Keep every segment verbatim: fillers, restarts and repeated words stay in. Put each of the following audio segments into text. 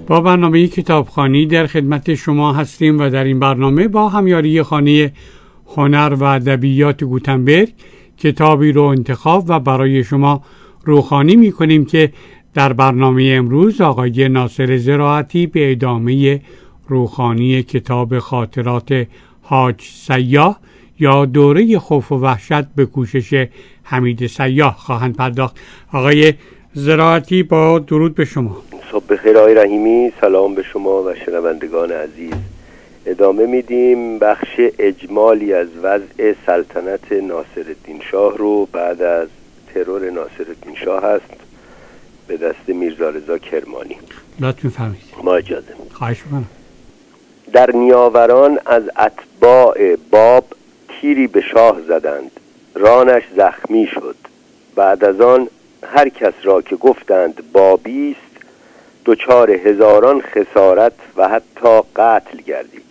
با برنامه کتابخوانی در خدمت شما هستیم و در این برنامه با همیاری خانه هنر و ادبیات گوتنبرگ کتابی رو انتخاب و برای شما روخانی می کنیم که در برنامه امروز آقای ناصر زراعتی به ادامه روخانی کتاب خاطرات حاج سیاح یا دوره خوف و وحشت به کوشش حمید سیاح خواهند پرداخت. آقای زراعتی با درود به شما. صبح بخیر آقای رحیمی، سلام به شما و شنوندگان عزیز. ادامه میدیم بخش اجمالی از وضع سلطنت ناصرالدین شاه رو بعد از ترور ناصرالدین شاه هست به دست میرزا رضا کرمانی. لطف می‌فرمایید. ما اجازه. خواهش می‌کنم. در نیاوران از اتباع باب تیری به شاه زدند، رانش زخمی شد. بعد از آن هر کس را که گفتند بابی است دچار هزاران خسارت و حتی قتل گردید.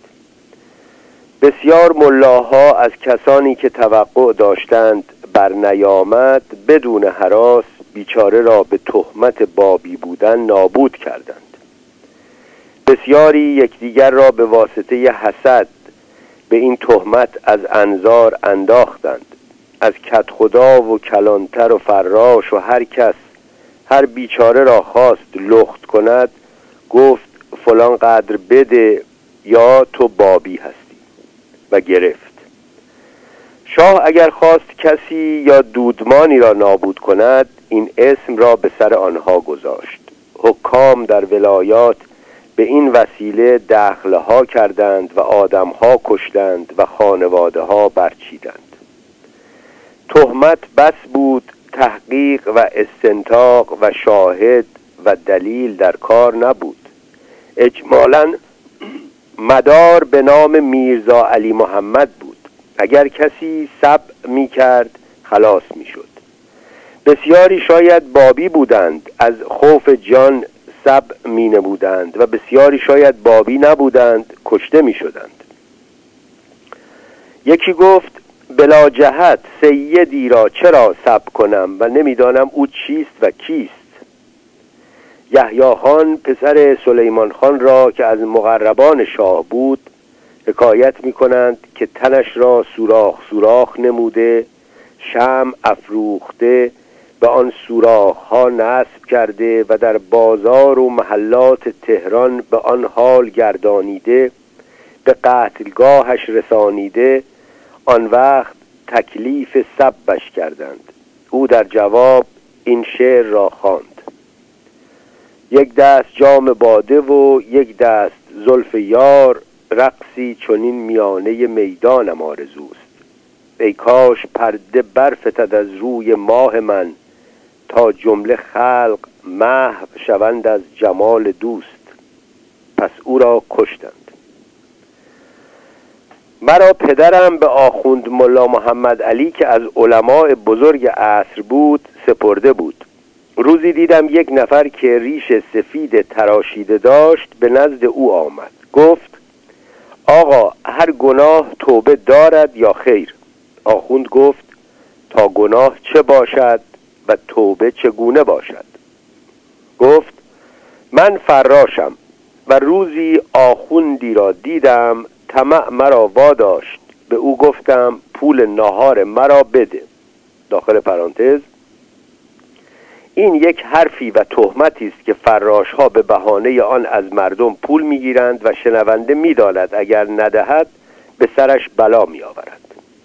بسیار ملاها از کسانی که توقع داشتند بر نیامد بدون هراس بیچاره را به تهمت بابی بودن نابود کردند. بسیاری یکدیگر را به واسطه حسد به این تهمت از انظار انداختند. از کدخدا و کلانتر و فراش و هر کس هر بیچاره را خواست لخت کند گفت فلان قدر بده یا تو بابی هستی و گرفت. شاه اگر خواست کسی یا دودمانی را نابود کند این اسم را به سر آنها گذاشت. حکام در ولایات به این وسیله دخلها کردند و آدمها کشتند و خانواده ها برچیدند. تهمت بس بود، تحقیق و استنطاق و شاهد و دلیل در کار نبود. اجمالاً مدار به نام میرزا علی محمد بود. اگر کسی سب می کرد خلاص می شد. بسیاری شاید بابی بودند از خوف جان سب می نمودند و بسیاری شاید بابی نبودند کشته می شدند. یکی گفت بلا جهت سیدی را چرا سب کنم و نمیدانم او چیست و کیست. یحیی خان پسر سلیمان خان را که از مقربان شاه بود حکایت می کنند که تنش را سوراخ سوراخ نموده، شمع افروخته به آن سوراخ ها نصب کرده و در بازار و محلات تهران به آن حال گردانیده، به قتلگاهش رسانیده. آن وقت تکلیف سبش کردند. او در جواب این شعر را خواند: یک دست جام باده و یک دست زلف یار، رقصی چنین میانه میدانم آرزوست. ای کاش پرده برفتد از روی ماه من تا جمله خلق محو شوند از جمال دوست. پس او را کشتند. مرا پدرم به آخوند ملا محمد علی که از علماء بزرگ عصر بود سپرده بود. روزی دیدم یک نفر که ریش سفید تراشیده داشت به نزد او آمد. گفت آقا هر گناه توبه دارد یا خیر؟ آخوند گفت تا گناه چه باشد و توبه چگونه باشد؟ گفت من فراشم و روزی آخوندی را دیدم طمع مرا واداشت. به او گفتم پول ناهار مرا بده. داخل پرانتز این یک حرفی و تهمتی است که فراش ها به بهانه آن از مردم پول میگیرند و شنونده میداند اگر ندهد به سرش بلا می آورد.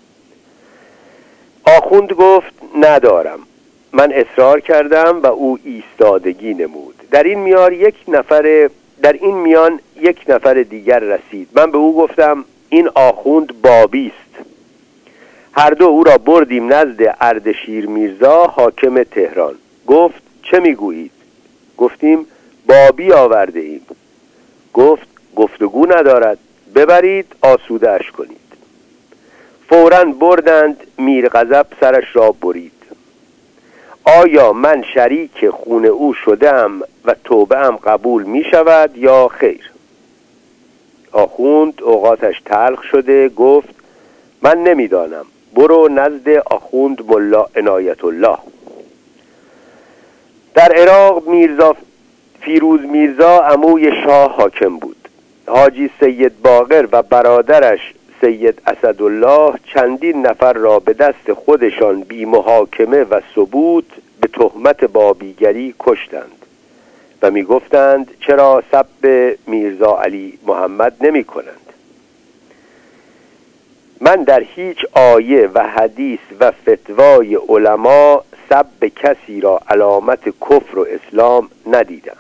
آخوند گفت ندارم. من اصرار کردم و او ایستادگی نمود. در این میان یک نفر در این میان یک نفر دیگر رسید. من به او گفتم این آخوند بابی است. هر دو او را بردیم نزد اردشیر میرزا حاکم تهران. گفت چه میگویید؟ گفتیم بابی آورده ایم. گفت گفتگو ندارد، ببرید آسوده اش کنید. فوراً بردند. میر غضب سرش را برید. آیا من شریک خون او شدم و توبه ام قبول می شود یا خیر؟ آخوند اوقاتش تلخ شده گفت من نمیدانم، برو نزد آخوند ملا عنایت الله. در عراق میرزا فیروز میرزا عموی شاه حاکم بود. حاجی سید باقر و برادرش سید اسدالله چندین نفر را به دست خودشان بی محاکمه و ثبوت به تهمت بابیگری کشتند و می گفتند چرا سب میرزا علی محمد نمی کنند. من در هیچ آیه و حدیث و فتوای علما سب کسی را علامت کفر و اسلام ندیدم.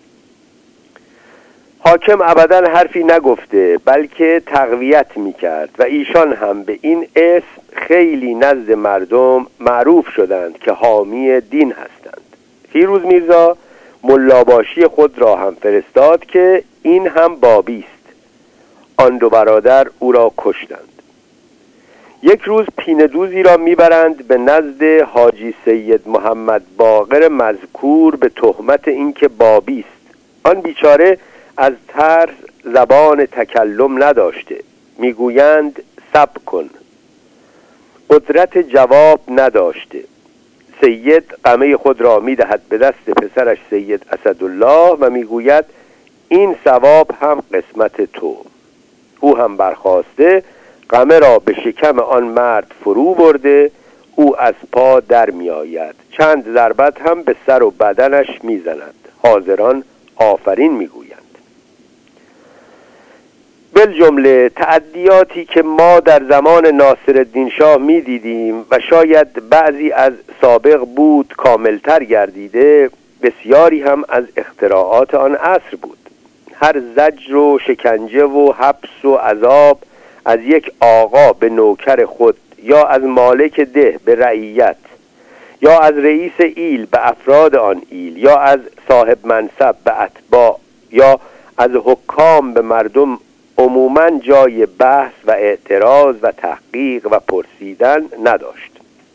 حاکم ابداً حرفی نگفته بلکه تقویت میکرد و ایشان هم به این اسم خیلی نزد مردم معروف شدند که حامی دین هستند. فیروز میرزا ملاباشی خود را هم فرستاد که این هم بابی است. آن دو برادر او را کشتند. یک روز پیندوزی را میبرند به نزد حاجی سید محمد باقر مذکور به تهمت اینکه بابی است. آن بیچاره از ترس زبان تکلم نداشته. میگویند صبر کن. قدرت جواب نداشته. سید قمه خود را میدهد به دست پسرش سید اسدالله و میگوید این ثواب هم قسمت تو. او هم برخاسته قمه را به شکم آن مرد فرو برده. او از پا در می آید. چند ضربت هم به سر و بدنش می زند. حاضران آفرین می گویند. بالجمله تعدیاتی که ما در زمان ناصرالدین شاه می دیدیم و شاید بعضی از سابق بود کاملتر گردیده، بسیاری هم از اختراعات آن عصر بود. هر زجر و شکنجه و حبس و عذاب از یک آقا به نوکر خود یا از مالک ده به رعیت یا از رئیس ایل به افراد آن ایل یا از صاحب منصب به اتباع یا از حکام به مردم عموماً جای بحث و اعتراض و تحقیق و پرسیدن نداشت.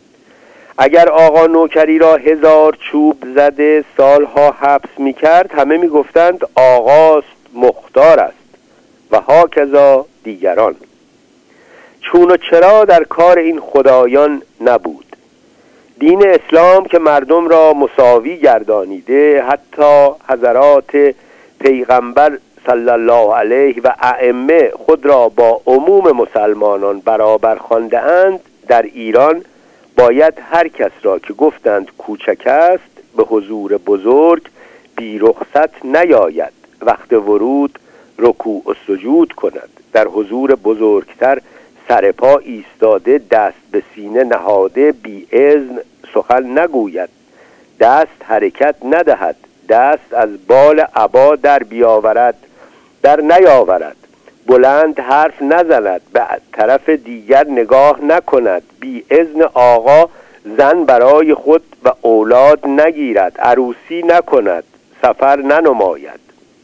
اگر آقا نوکری را هزار چوب زده سالها حبس می کرد همه می گفتند آقاست مختار است و هاکذا دیگران. چون و چرا در کار این خدایان نبود. دین اسلام که مردم را مساوی گردانیده، حتی حضرات پیغمبر صلی الله علیه و ائمه خود را با عموم مسلمانان برابر خوانده اند، در ایران باید هر کس را که گفتند کوچک است به حضور بزرگ بی رخصت نیاید، وقت ورود رکوع و سجود کند، در حضور بزرگتر سرپا ایستاده دست به سینه نهاده بی اذن سخن نگوید، دست حرکت ندهد، دست از بال عبا در بیاورد در نیاورد، بلند حرف نزند، به طرف دیگر نگاه نکند، بی اذن آقا زن برای خود و اولاد نگیرد، عروسی نکند، سفر ننماید.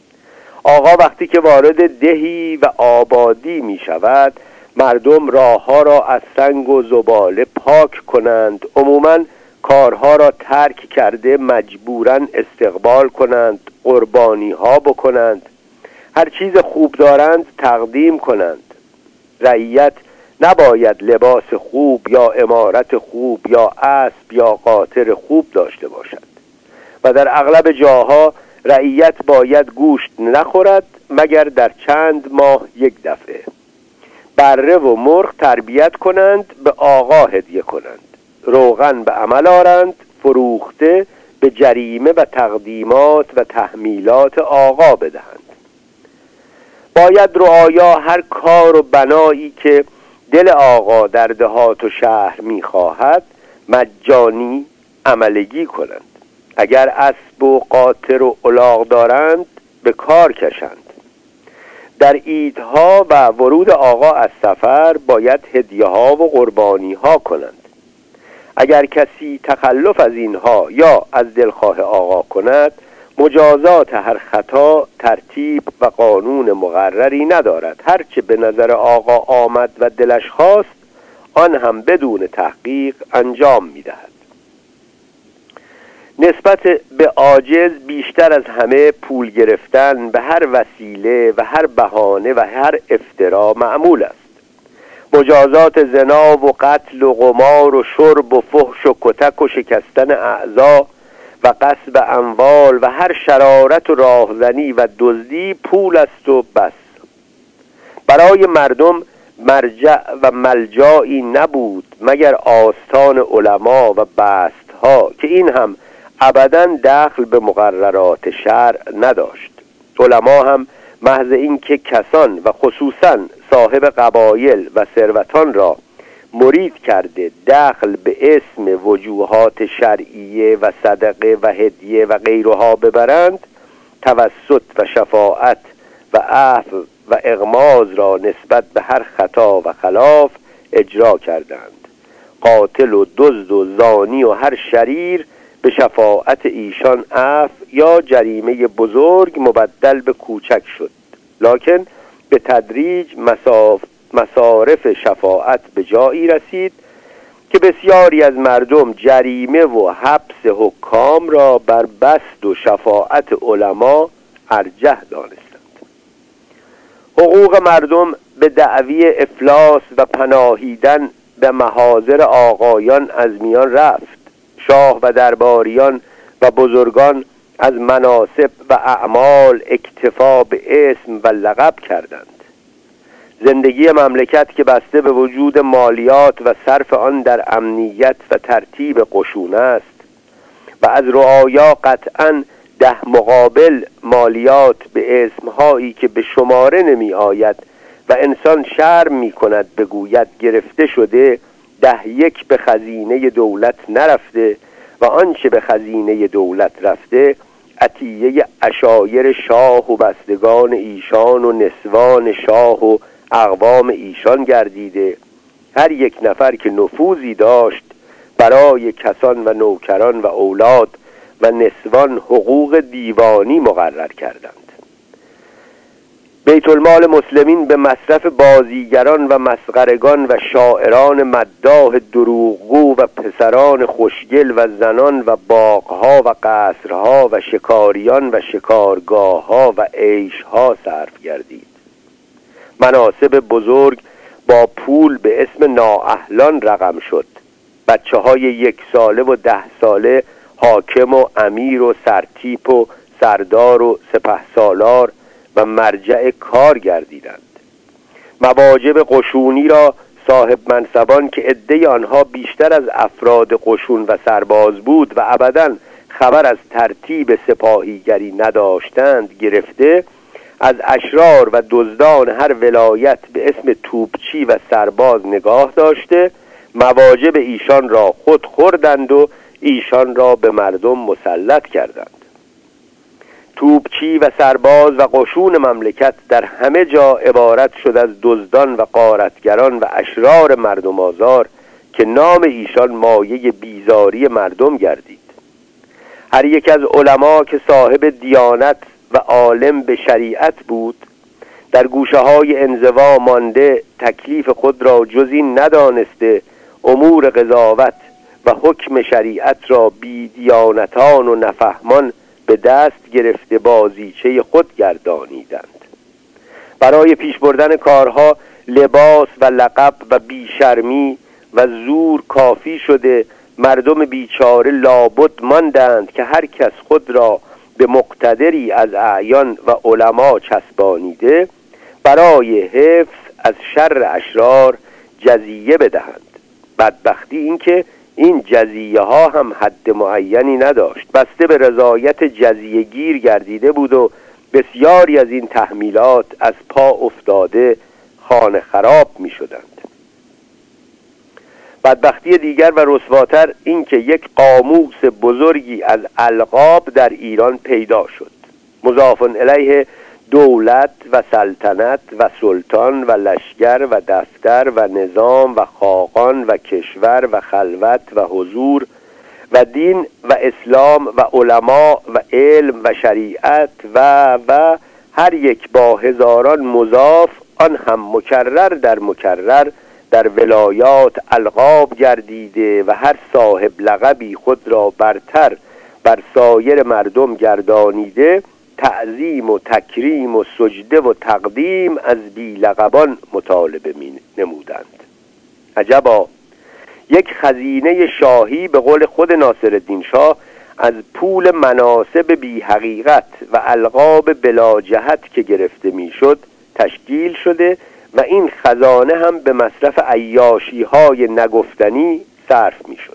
آقا وقتی که وارد دهی و آبادی می شود مردم راه ها را از سنگ و زباله پاک کنند، عموماً کارها را ترک کرده مجبوراً استقبال کنند، قربانی ها بکنند، هر چیز خوب دارند تقدیم کنند. رعیت نباید لباس خوب یا عمارت خوب یا اسب یا قاطر خوب داشته باشد و در اغلب جاها رعیت باید گوشت نخورد مگر در چند ماه یک دفعه. بره و مرغ تربیت کنند، به آقا هدیه کنند، روغن به عمل آرند، فروخته به جریمه و تقدیمات و تحمیلات آقا بدهند. باید رعایا هر کار و بنایی که دل آقا در دهات و شهر می‌خواهد مجانی عملگی کنند. اگر اسب و قاطر و الاغ دارند به کار کشند. در عیدها و ورود آقا از سفر باید هدیه ها و قربانی ها کنند. اگر کسی تخلف از اینها یا از دلخواه آقا کند مجازات هر خطا ترتیب و قانون مقرری ندارد. هرچه به نظر آقا آمد و دلش خواست آن هم بدون تحقیق انجام می‌دهد. نسبت به عاجز بیشتر از همه پول گرفتن به هر وسیله و هر بهانه و هر افترا معمول است. مجازات زنا و قتل و قمار و شرب و فحش و کتک و شکستن اعضا و غصب اموال و هر شرارت و راهزنی و دزدی پول است و بس. برای مردم مرجع و ملجایی نبود مگر آستان علما و بستها که این هم ابداً دخل به مقررات شرع نداشت. علما هم محض این که کسان و خصوصاً صاحب قبایل و ثروتان را مرید کرده دخل به اسم وجوهات شرعیه و صدقه و هدیه و غیرها ببرند، توسط و شفاعت و عفو و اغماض را نسبت به هر خطا و خلاف اجرا کردند. قاتل و دزد و زانی و هر شریر به شفاعت ایشان عفو یا جریمه بزرگ مبدل به کوچک شد، لکن به تدریج مساف مصارف شفاعت به جایی رسید که بسیاری از مردم جریمه و حبس حکام را بر بسط و شفاعت علما ارجح دانستند. حقوق مردم به دعوی افلاس و پناهیدن به محاضر آقایان از میان رفت. شاه و درباریان و بزرگان از مناصب و اعمال اکتفا به اسم و لقب کردند. زندگی مملکت که بسته به وجود مالیات و صرف آن در امنیت و ترتیب قشون است و از رعایا قطعاً ده مقابل مالیات به اسمهایی که به شماره نمی آید و انسان شرم می کند بگوید گرفته شده، ده یک به خزینه دولت نرفته و آنچه به خزینه دولت رفته عطیه عشایر شاه و بستگان ایشان و نسوان شاه و اقوام ایشان گردیده. هر یک نفر که نفوذی داشت برای کسان و نوکران و اولاد و نسوان حقوق دیوانی مقرر کردند. بیت المال مسلمین به مصرف بازیگران و مسخرگان و شاعران مداح دروغگو و پسران خوشگل و زنان و باغها و قصرها و شکاریان و شکارگاهها و عیشها صرف گردید. مناصب بزرگ با پول به اسم نااهلان رقم شد. بچه های یک ساله و ده ساله حاکم و امیر و سرتیپ و سردار و سپهسالار و مرجع کار گردیدند. مواجب قشونی را صاحب منصبان که عده آنها بیشتر از افراد قشون و سرباز بود و ابداً خبر از ترتیب سپاهیگری نداشتند گرفته، از اشرار و دزدان هر ولایت به اسم توپچی و سرباز نگاه داشته مواجب ایشان را خود خوردند و ایشان را به مردم مسلط کردند. توپچی و سرباز و قشون مملکت در همه جا عبارت شد از دزدان و غارتگران و اشرار مردم آزار که نام ایشان مایه بیزاری مردم گردید. هر یک از علما که صاحب دیانت و عالم به شریعت بود در گوشه های انزوا مانده تکلیف خود را جز این ندانسته امور قضاوت و حکم شریعت را بی دیانتان و نفهمان به دست گرفته بازیچه خود گردانیدند. برای پیش بردن کارها لباس و لقب و بیشرمی و زور کافی شده مردم بیچاره لابد ماندند که هر کس خود را به مقتدری از اعیان و علما چسبانیده برای حفظ از شر اشرار جزیه بدهند. بدبختی این که این جزیه ها هم حد معینی نداشت، بسته به رضایت جزیه گیر گردیده بود و بسیاری از این تحمیلات از پا افتاده خانه خراب می شدند. بدبختی دیگر و رسواتر این که یک قاموس بزرگی از القاب در ایران پیدا شد، مضاف الیه دولت و سلطنت و سلطان و لشکر و دفتر و نظام و خاقان و کشور و خلوت و حضور و دین و اسلام و علما و علم و شریعت و و هر یک با هزاران مضاف، آن هم مکرر در مکرر در ولایات القاب گردیده و هر صاحب لقبی خود را برتر بر سایر مردم گردانیده تعظیم و تکریم و سجده و تقدیم از بی لقبان مطالبه می نمودند. عجبا، یک خزینه شاهی به قول خود ناصرالدین شاه از پول مناصب بی حقیقت و القاب بلا جهت که گرفته میشد تشکیل شده و این خزانه هم به مصرف عیاشی های نگفتنی صرف میشد.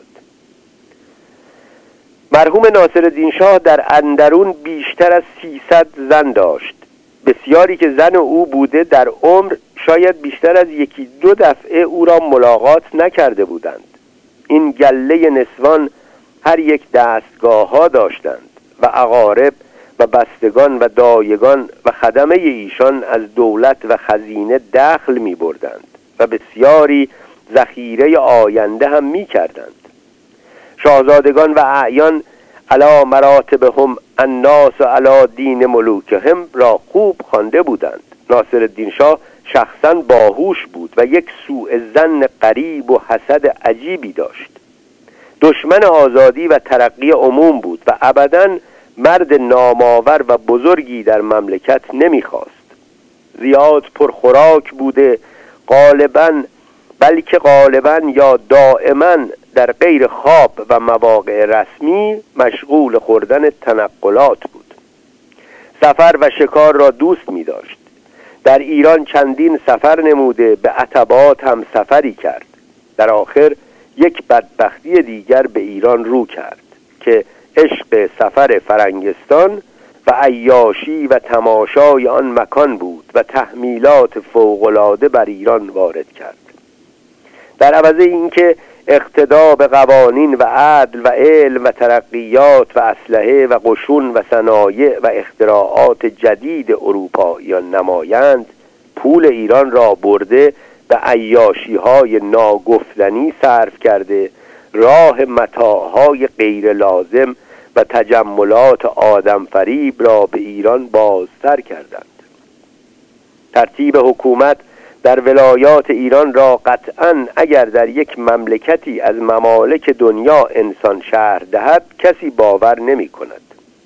مرحوم ناصرالدین شاه در اندرون بیشتر از سیصد زن داشت. بسیاری که زن او بوده در عمر شاید بیشتر از یکی دو دفعه او را ملاقات نکرده بودند. این گله نسوان هر یک دستگاه ها داشتند و اقارب و بستگان و دایگان و خدمه ایشان از دولت و خزینه دخل می بردند و بسیاری ذخیره آینده هم می کردند. شاهزادگان و اعیان علا مراتبهم الناس علا دین ملوکهم را خوب خوانده بودند. ناصرالدین شاه شخصا باهوش بود و یک سوء ظن غریب و حسد عجیبی داشت. دشمن آزادی و ترقی عموم بود و ابداً مرد نامآور و بزرگی در مملکت نمیخواست. زیاد پرخوراک بوده، غالباً بلکه غالباً یا دائما در غیر خواب و مواقع رسمی مشغول خوردن تنقلات بود. سفر و شکار را دوست می داشت. در ایران چندین سفر نموده، به عتبات هم سفری کرد. در آخر یک بدبختی دیگر به ایران رو کرد که عشق سفر فرنگستان و عیاشی و تماشای آن مکان بود و تحمیلات فوق‌العاده بر ایران وارد کرد. در عوض اینکه اقتدا به قوانین و عدل و علم و ترقیات و اسلحه و قشون و صنایع و اختراعات جدید اروپاییان نمایند، پول ایران را برده به عیاشی‌های ناگفتنی صرف کرده، راه متاعهای غیر لازم و تجملات آدم فریب را به ایران بازتر کردند. ترتیب حکومت در ولایات ایران را قطعاً اگر در یک مملکتی از ممالک دنیا انسان شرح دهد کسی باور نمی کند.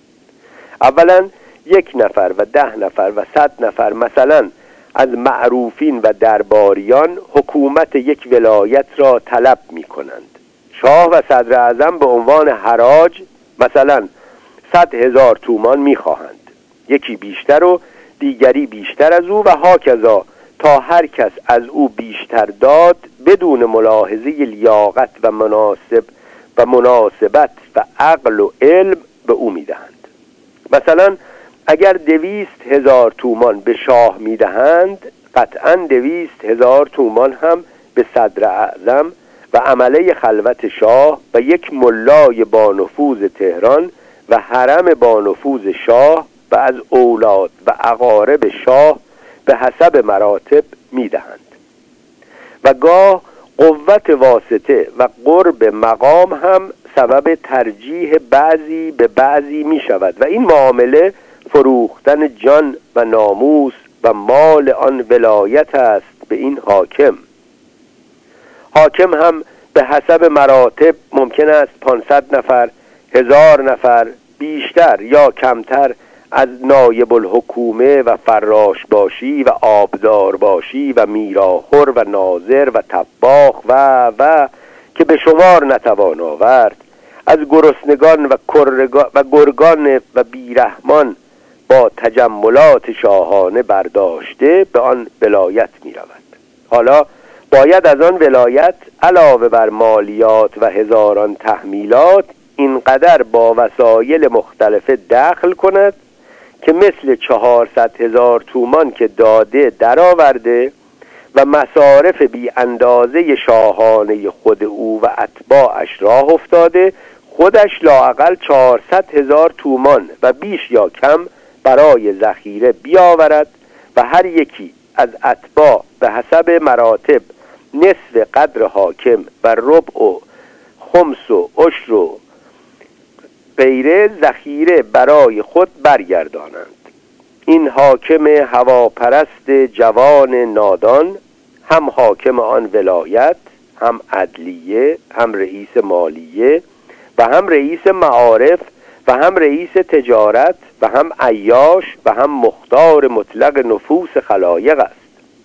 اولاً یک نفر و ده نفر و صد نفر مثلا از معروفین و درباریان حکومت یک ولایت را طلب می کنند. شاه و صدر اعظم به عنوان حراج مثلا صد هزار تومان می خواهند، یکی بیشتر و دیگری بیشتر از او و هاکذا تا هر کس از او بیشتر داد بدون ملاحظه لیاقت و مناسب و مناسبت و عقل و علم به او می دهند. مثلا اگر دویست هزار تومان به شاه می دهند، قطعا دویست هزار تومان هم به صدر اعظم و عمله خلوت شاه و یک ملای با نفوذ تهران و حرم با نفوذ شاه و از اولاد و اقارب شاه به حسب مراتب می دهند. و گاه قوت واسطه و قرب مقام هم سبب ترجیح بعضی به بعضی می شود و این معامله فروختن جان و ناموس و مال آن ولایت است به این حاکم. حاکم هم به حسب مراتب ممکن است پانصد نفر، هزار نفر بیشتر یا کمتر از نایب الحکومه و فراش باشی و آبدار باشی و میراخور و ناظر و طباخ و و که به شمار نتوان آورد از گرسنگان و و گرگان و بیرحمان با تجملات شاهانه برداشته به آن ولایت می رود. حالا باید از آن ولایت علاوه بر مالیات و هزاران تحمیلات اینقدر با وسایل مختلف دخل کند که مثل چهارصد هزار تومان که داده درآورده و مصارف بی اندازه شاهانه خود او و اتباعش راه افتاده، خودش لااقل چهارصد هزار تومان و بیش یا کم برای ذخیره بیاورد و هر یکی از اتباع به حسب مراتب نصف قدر حاکم و ربع و خمس و عشر و غیره ذخیره برای خود برگردانند. این حاکم هواپرست جوان نادان هم حاکم آن ولایت، هم عدلیه، هم رئیس مالیه و هم رئیس معارف و هم رئیس تجارت و هم عیاش و هم مختار مطلق نفوس خلایق است.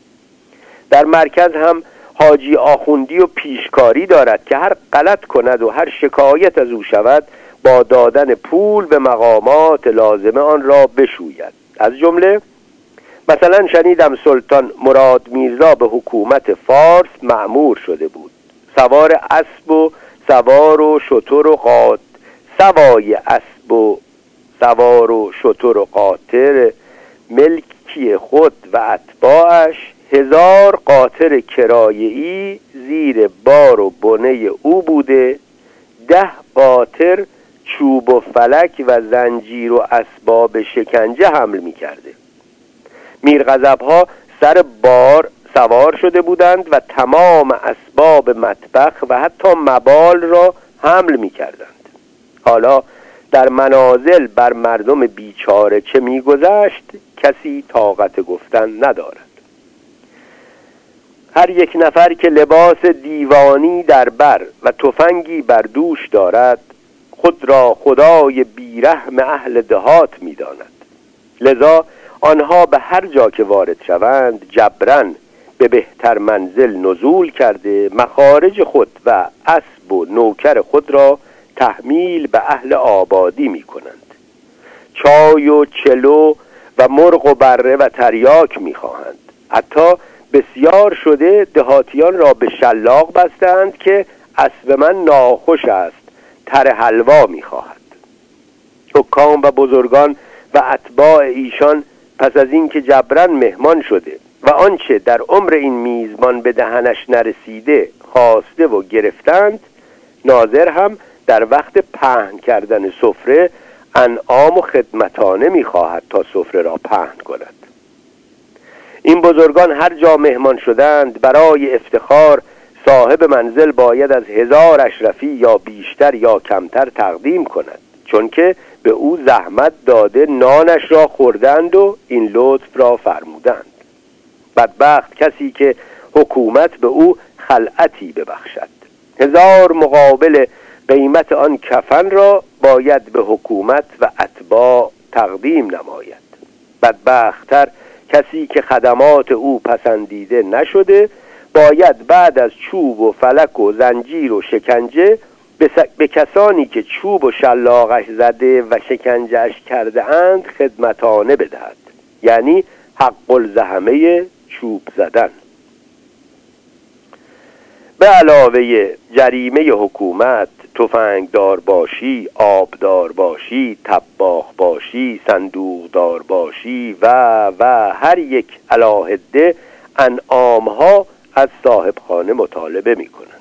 در مرکز هم حاجی آخوندی و پیشکاری دارد که هر غلط کند و هر شکایت از او شود با دادن پول به مقامات لازمه آن را بشوید. از جمله مثلا شنیدم سلطان مراد میرزا به حکومت فارس مأمور شده بود. سوار اسب و سوار و شتر و قاط سوای اسب و سوار و شتر و قاطر ملکی خود و اتباعش هزار قاطر کرایه‌ای زیر بار و بنه او بوده، ده قاطر چوب و فلک و زنجیر و اسباب شکنجه حمل می کرده. میرغضب‌ها سر بار سوار شده بودند و تمام اسباب مطبخ و حتی مبال را حمل می کردند. حالا در منازل بر مردم بیچاره چه می گذشت کسی طاقت گفتن ندارد. هر یک نفر که لباس دیوانی در بر و تفنگی بر دوش دارد خود را خدای بیرحم اهل دهات می داند. لذا آنها به هر جا که وارد شوند جبران به بهتر منزل نزول کرده مخارج خود و اسب و نوکر خود را تحمیل به اهل آبادی می کنند. چای و چلو و مرغ و بره و تریاک می خواهند. حتی بسیار شده دهاتیان را به شلاق بستند که اسب من ناخوش است، تر حلوا می خواهد. حکام و بزرگان و اتباع ایشان پس از این که جبران مهمان شده و آنچه در عمر این میزبان به دهنش نرسیده خواسته و گرفتند، ناظر هم در وقت پهن کردن سفره انعام و خدمتانه می خواهد تا سفره را پهن کند. این بزرگان هر جا مهمان شدند برای افتخار صاحب منزل باید از هزار اشرفی یا بیشتر یا کمتر تقدیم کند، چون که به او زحمت داده نانش را خوردند و این لطف را فرمودند. بدبخت کسی که حکومت به او خلعتی ببخشد. هزار مقابل قیمت آن کفن را باید به حکومت و اتباع تقدیم نماید. بدبخت‌تر کسی که خدمات او پسندیده نشده باید بعد از چوب و فلک و زنجیر و شکنجه به, س... به کسانی که چوب و شلاقش زده و شکنجهش کرده اند خدمتانه بدهد، یعنی حق الزحمه چوب زدن. به علاوه جریمه حکومت تفنگدار باشی، آبدار باشی، طباخ باشی، صندوقدار باشی و و هر یک علاهده انعامها از صاحب خانه مطالبه می کنند.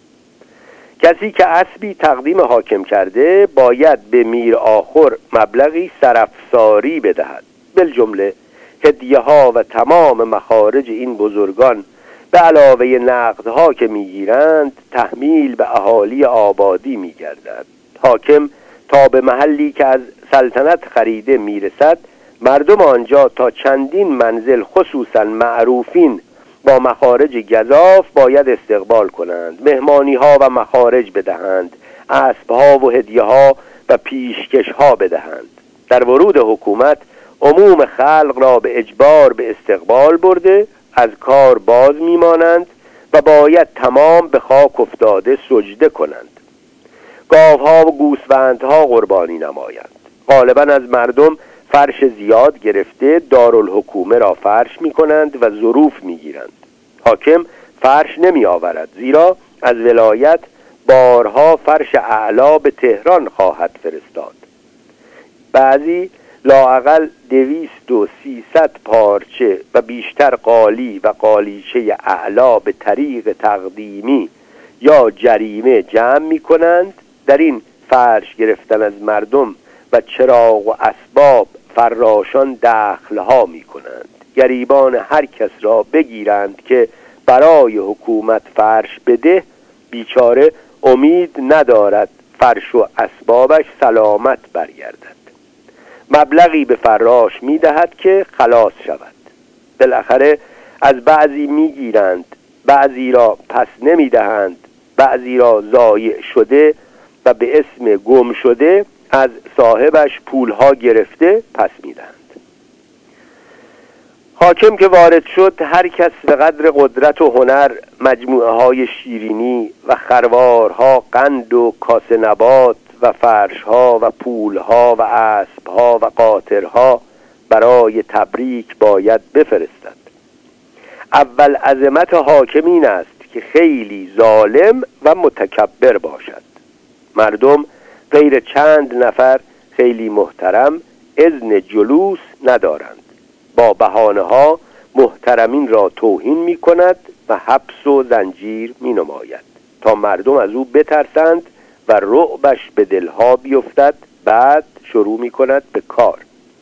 کسی که اسبی تقدیم حاکم کرده باید به میر آخر مبلغی سرافزاری بدهد. بالجمله هدیه ها و تمام مخارج این بزرگان به علاوه نقدها که میگیرند تحمیل به اهالی آبادی میگردد. حاکم تا به محلی که از سلطنت خریده میرسد مردم آنجا تا چندین منزل خصوصا معروفین با مخارج گزاف باید استقبال کنند، مهمانی ها و مخارج بدهند، اسب ها و هدیه ها و پیشکش ها بدهند. در ورود حکومت عموم خلق را به اجبار به استقبال برده از کار باز میمانند و باید تمام به خاک افتاده سجده کنند. گاوها و گوسفندها قربانی نمایند. غالبا از مردم فرش زیاد گرفته دارالحکومه را فرش می کنند و ظروف می گیرند. حاکم فرش نمی آورد، زیرا از ولایت بارها فرش اعلا به تهران خواهد فرستاد. بعضی لااقل دویست و سیصد پارچه و بیشتر قالی و قالیچه اعلا به طریق تقدیمی یا جریمه جمع می کنند. در این فرش گرفتن از مردم و چراغ و اسباب فراشان دخلها می کنند. گریبان هر کس را بگیرند که برای حکومت فرش بده، بیچاره امید ندارد فرش و اسبابش سلامت برگردد. مبلغی به فراش می دهد که خلاص شود. بالاخره از بعضی می گیرند، بعضی را پس نمی دهند، بعضی را ضایع شده و به اسم گم شده از صاحبش پولها گرفته پس می دهند. حاکم که وارد شد هر کس به قدر قدرت و هنر مجموعه های شیرینی و خروارها قند و کاسه نبات و فرشها و پولها و اسبها و قاطرها برای تبریک باید بفرستد. اول عظمت حاکم این است که خیلی ظالم و متکبر باشد. مردم غیر چند نفر خیلی محترم اذن جلوس ندارند. با بهانه ها محترمین را توهین می کند و حبس و زنجیر می نماید تا مردم از او بترسند و رعبش به دلها بیفتد. بعد شروع می کند به کار.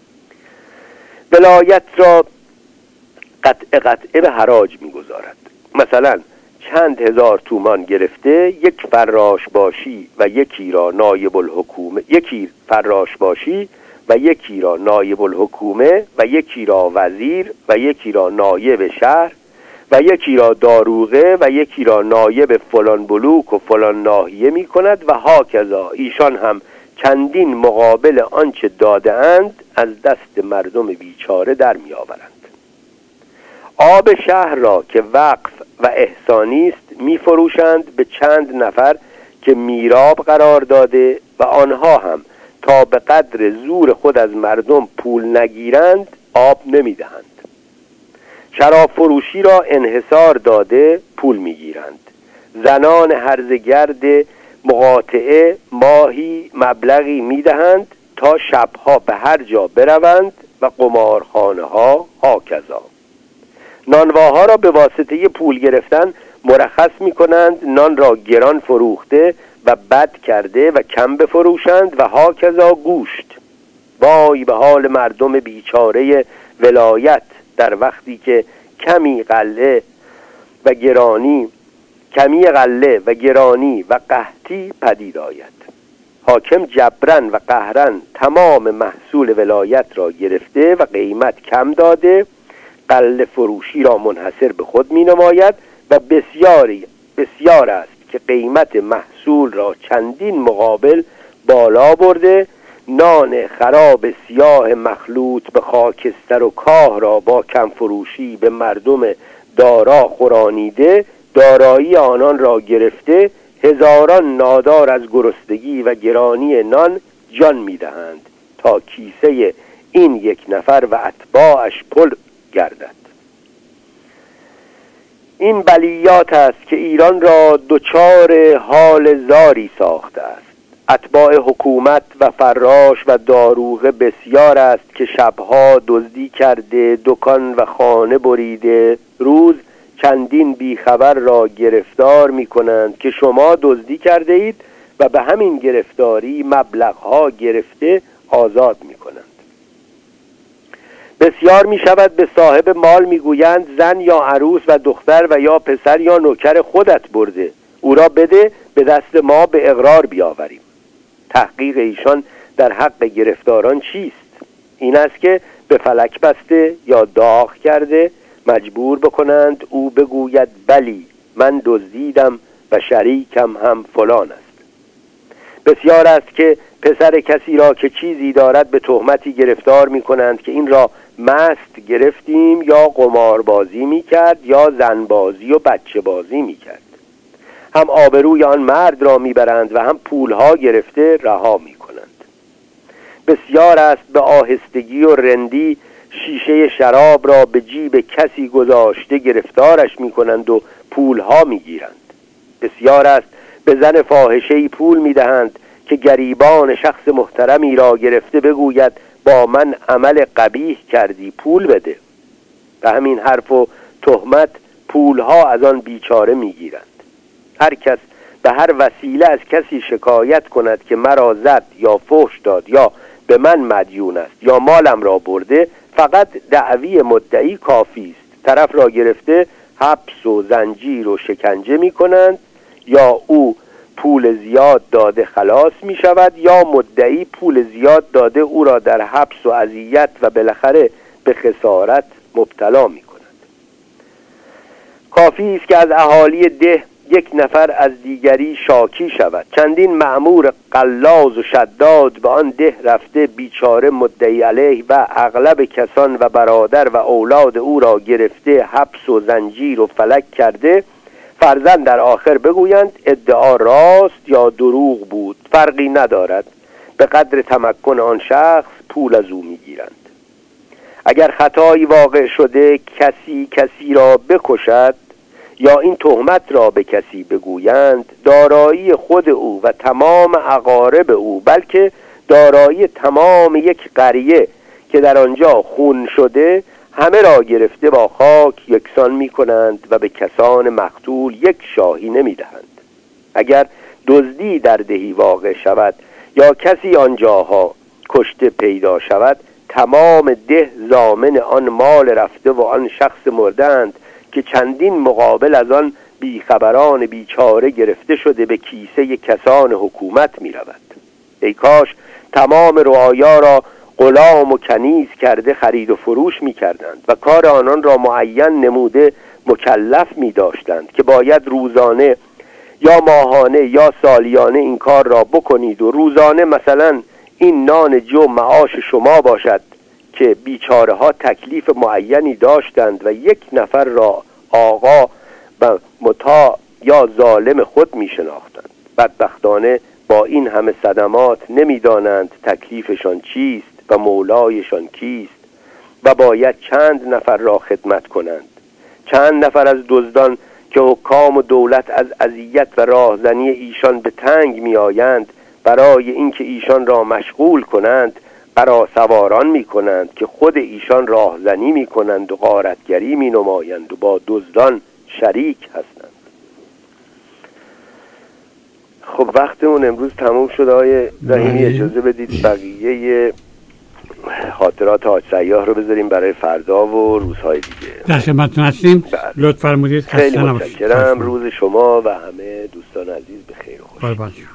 ولایت را قطع قطعه به حراج می گذارد. مثلا چند هزار تومان گرفته یک فراش باشی و یکی را نایب الحکومه یکی فراش باشی و یکی را نایب الحکومه و یکی را وزیر و یکی را نایب شهر و یکی را داروغه و یکی را نایب فلان بلوک و فلان ناحیه می کند و هاکذا. ایشان هم چندین مقابل آنچه داده اند از دست مردم بیچاره در می آورند. آب شهر را که وقف و احسانی است می فروشند به چند نفر که میراب قرار داده و آنها هم تا به قدر زور خود از مردم پول نگیرند آب نمی دهند. شراب فروشی را انحصار داده پول می گیرند. زنان هرزگرد مقاطعه ماهی مبلغی می دهند تا شبها به هر جا بروند و قمارخانه ها هاکذا. نانواها را به واسطه پول گرفتن مرخص می کنند نان را گران فروخته و بد کرده و کم بفروشند و هاکذا گوشت. وای به حال مردم بیچاره ولایت در وقتی که کمی غله و گرانی کمی غله و گرانی و قحطی پدید آید. حاکم جبران و قهرن تمام محصول ولایت را گرفته و قیمت کم داده غله فروشی را منحصر به خود می نماید و بسیاری بسیار است که قیمت محصول را چندین مقابل بالا برده. نان خراب سیاه مخلوط به خاکستر و کاه را با کم فروشی به مردم دارا خورانیده، دارایی آنان را گرفته، هزاران نادار از گرسنگی و گرانی نان جان می دهند تا کیسه این یک نفر و اتباعش پر گردد. این بلیات است که ایران را دچار حال زاری ساخته است. اتباع حکومت و فراش و داروغه بسیار است که شبها دزدی کرده، دکان و خانه بریده، روز چندین بیخبر را گرفتار می کنند که شما دزدی کرده اید و به همین گرفتاری مبلغها گرفته آزاد می کنند. بسیار می شود به صاحب مال می گویند زن یا عروس و دختر و یا پسر یا نوکر خودت برده، او را بده به دست ما به اقرار بیاوریم. تحقیق ایشان در حق گرفتاران چیست؟ این است که به فلک بسته یا داغ کرده مجبور بکنند او بگوید بلی من دزدیدم و شریکم هم فلان است. بسیار است که پسر کسی را که چیزی دارد به تهمتی گرفتار می کنند که این را مست گرفتیم یا قماربازی می کرد یا زنبازی و بچه بازی می کرد. هم آبروی آن مرد را می برند و هم پولها گرفته رها می کنند. بسیار است به آهستگی و رندی شیشه شراب را به جیب کسی گذاشته گرفتارش می کنند و پولها می گیرند. بسیار است به زن فاحشه‌ای پول می دهند که گریبان شخص محترمی را گرفته بگوید با من عمل قبیح کردی پول بده. به همین حرف و تهمت پولها از آن بیچاره می گیرند. هر کس به هر وسیله از کسی شکایت کند که مرا زد یا فحش داد یا به من مدیون است یا مالم را برده، فقط دعوی مدعی کافی است. طرف را گرفته حبس و زنجیر و شکنجه می کنند، یا او پول زیاد داده خلاص می شود یا مدعی پول زیاد داده او را در حبس و اذیت و بالاخره به خسارت مبتلا می کند. کافی است که از اهالی ده یک نفر از دیگری شاکی شود. چندین مأمور قلاز و شداد به آن ده رفته بیچاره مدعی علیه و اغلب کسان و برادر و اولاد او را گرفته حبس و زنجیر و فلک کرده، فرزند در آخر بگویند ادعا راست یا دروغ بود، فرقی ندارد، به قدر تمکن آن شخص پول از او میگیرند. اگر خطایی واقع شده کسی کسی را بکشد یا این تهمت را به کسی بگویند، دارایی خود او و تمام اقارب او، بلکه دارایی تمام یک قریه که در آنجا خون شده، همه را گرفته با خاک یکسان می کنند و به کسان مقتول یک شاهی نمی دهند. اگر دزدی در دهی واقع شود یا کسی آنجاها کشته پیدا شود، تمام ده ضامن آن مال رفته و آن شخص مردند که چندین مقابل از آن بیخبران بیچاره گرفته شده به کیسه کسان حکومت می رود. ای کاش تمام رعایا را غلام و کنیز کرده خرید و فروش می کردند و کار آنان را معین نموده مکلف می داشتند که باید روزانه یا ماهانه یا سالیانه این کار را بکنید و روزانه مثلا این نان جو معاش شما باشد، که بیچاره ها تکلیف معینی داشتند و یک نفر را آقا و مطاع یا ظالم خود می شناختند. بدبختانه با این همه صدمات نمی دانند تکلیفشان چیست و مولایشان کیست و باید چند نفر را خدمت کنند. چند نفر از دزدان که حکام و دولت از اذیت و راهزنی ایشان به تنگ می آیند، برای اینکه ایشان را مشغول کنند قراسواران می کنند که خود ایشان راهزنی می کنند و غارتگری می نمایند و با دزدان شریک هستند. خب وقتمون امروز تموم شد. آقای رحیمی اجازه بدید بقیه خاطرات حاج سیاح رو بذاریم برای فردا و روزهای دیگه. در خدمتتون هستیم. لطف فرمودید. خیلی متشکرم. روز شما و همه دوستان عزیز به خیر و خوش.